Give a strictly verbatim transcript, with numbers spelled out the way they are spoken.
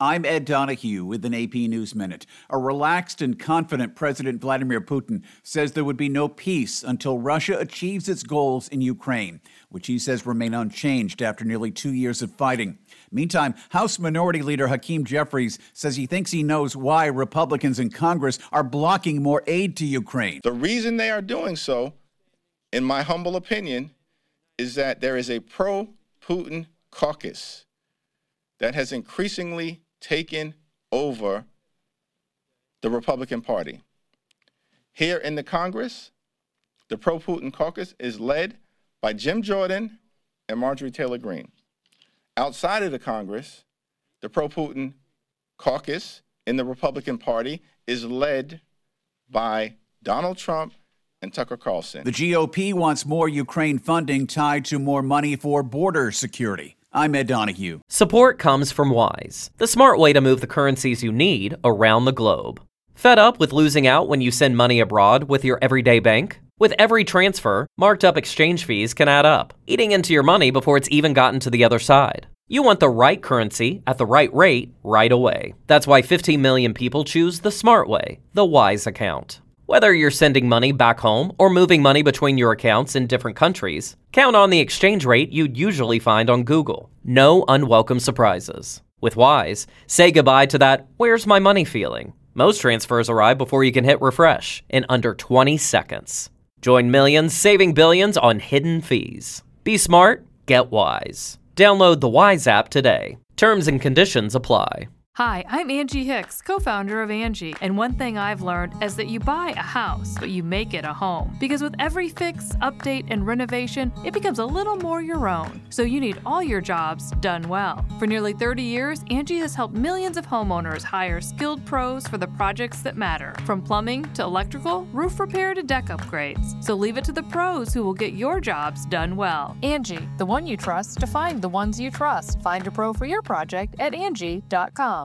I'm Ed Donahue with an A P News Minute. A relaxed and confident President Vladimir Putin says there would be no peace until Russia achieves its goals in Ukraine, which he says remain unchanged after nearly two years of fighting. Meantime, House Minority Leader Hakeem Jeffries says he thinks he knows why Republicans in Congress are blocking more aid to Ukraine. The reason they are doing so, in my humble opinion, is that there is a pro-Putin caucus that has increasingly taken over the Republican Party. Here in the Congress, the pro-Putin caucus is led by Jim Jordan and Marjorie Taylor Greene. Outside of the Congress, the pro-Putin caucus in the Republican Party is led by Donald Trump and Tucker Carlson. The G O P wants more Ukraine funding tied to more money for border security. I'm Ed Donahue. Support comes from Wise, the smart way to move the currencies you need around the globe. Fed up with losing out when you send money abroad with your everyday bank? With every transfer, marked up exchange fees can add up, eating into your money before it's even gotten to the other side. You want the right currency at the right rate right away. That's why fifteen million people choose the smart way, the Wise account. Whether you're sending money back home or moving money between your accounts in different countries, count on the exchange rate you'd usually find on Google. No unwelcome surprises. With Wise, say goodbye to that "where's my money" feeling. Most transfers arrive before you can hit refresh in under twenty seconds. Join millions saving billions on hidden fees. Be smart, get Wise. Download the Wise app today. Terms and conditions apply. Hi, I'm Angie Hicks, co-founder of Angie, and one thing I've learned is that you buy a house, but you make it a home. Because with every fix, update, and renovation, it becomes a little more your own. So you need all your jobs done well. For nearly thirty years, Angie has helped millions of homeowners hire skilled pros for the projects that matter. From plumbing to electrical, roof repair to deck upgrades. So leave it to the pros who will get your jobs done well. Angie, the one you trust to find the ones you trust. Find a pro for your project at Angie dot com.